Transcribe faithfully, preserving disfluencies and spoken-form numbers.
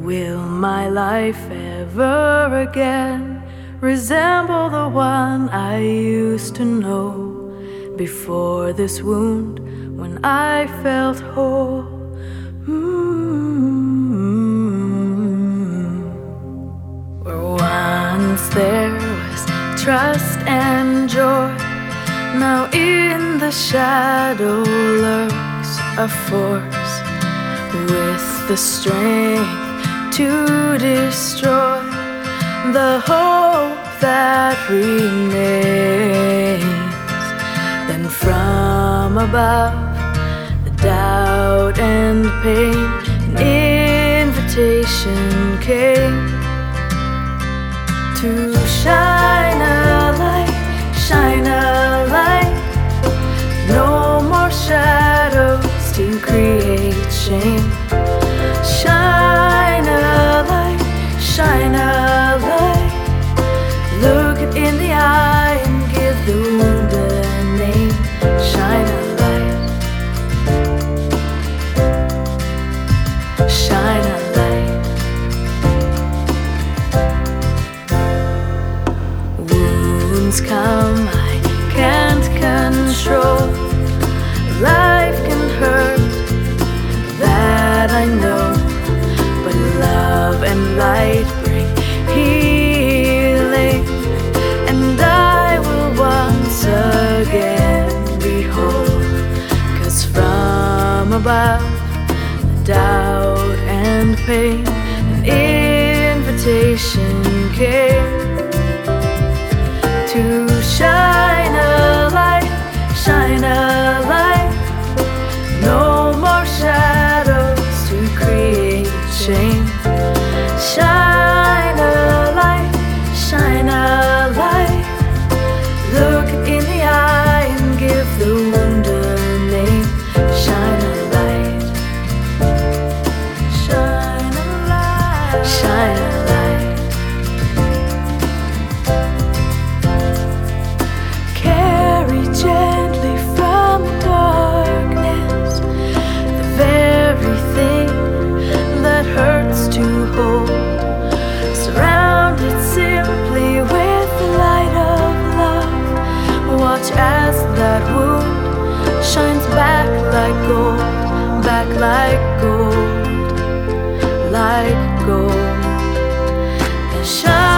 Will my life ever again resemble the one I used to know before this wound when I felt whole? Mm-hmm. Where once there was trust and joy, now in the shadow lurks a force with the strength to destroy the hope that remains. Then from above, the doubt and pain, an invitation came to shine a light, shine a light. No more shadows to create shame. Shine a light, shine a light. Look it in the eye and give the wound a name. Shine a light, shine a light. Wounds come, I can't control. Life can hurt, that I know, but love and light bring healing, and I will once again be whole. 'Cause from above, the doubt and pain, an invitation came to shine a light, shine a light. No more shadows to create shame. Shine a light, shine a light. Look in the eye and give the wound a name. Shine a light, shine a light, shine a light. Carry gently from the darkness the very thing that hurts to hold. Surround it simply with the light of love. Watch as that wound shines back like gold, back like gold, like gold. And shine